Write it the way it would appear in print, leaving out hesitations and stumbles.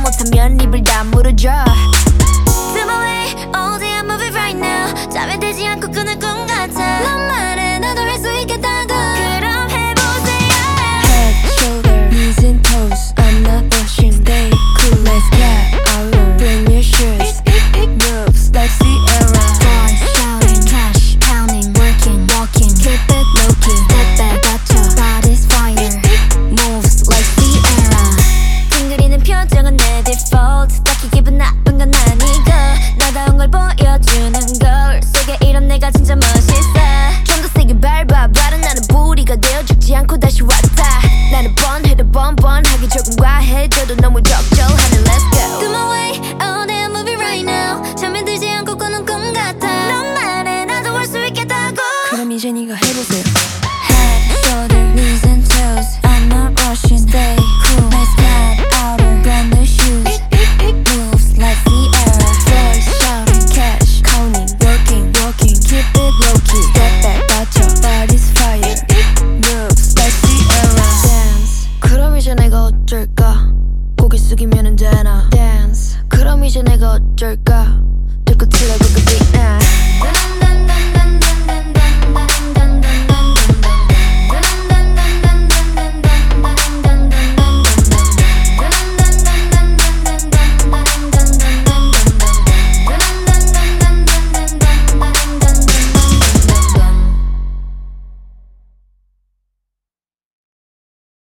못하면 입을 다물어줘. To my way, all day I move it right now. 잠이 들지 않고 꾸는 꿈 같아. 너만의 나도 할 수 있겠다고. 그럼 해보세요. Head, shoulder, knees and toes. I'm not rushing, stay cool. Let's get our bring your shoes. Moves like Sierra. Boys shouting, cash pounding, working, walking, keep it low key. Step back, gotcha, body's fire. Moves like Sierra. 찡그리는 표정은 내 default. 딱히 기분 나쁜 건 아니고 나다운 걸 보여주는 거울 속에 이런 내가 진짜 멋있어. 좀 더 세게 밟아 바른 나는 부리가 되어 죽지 않고 다시 왔다. 나는 번해도 번번하기 조금 과해져도 너무 적절하네. Let's go. Do my way, all day I move it right now. 잠이 들지 않고 꾸는 꿈 같아. 너만의 나도 할 수 있겠다고. 그럼 이제 네가 해보세요. Head, shoulder, Knees and toes. I'm not rushing, stay cool. Let's get outer, brand new shoes. Moves like Sierra. Boys shouting, cash counting, working, walking, keep it low key. Step back, gotcha, body's fire. Moves like Sierra. dance. 그럼 이제 내가 어쩔까? 고개 숙이면은 되나? Dance. 그럼 이제 내가 어쩔까? 들고 틀어볼까 빛나.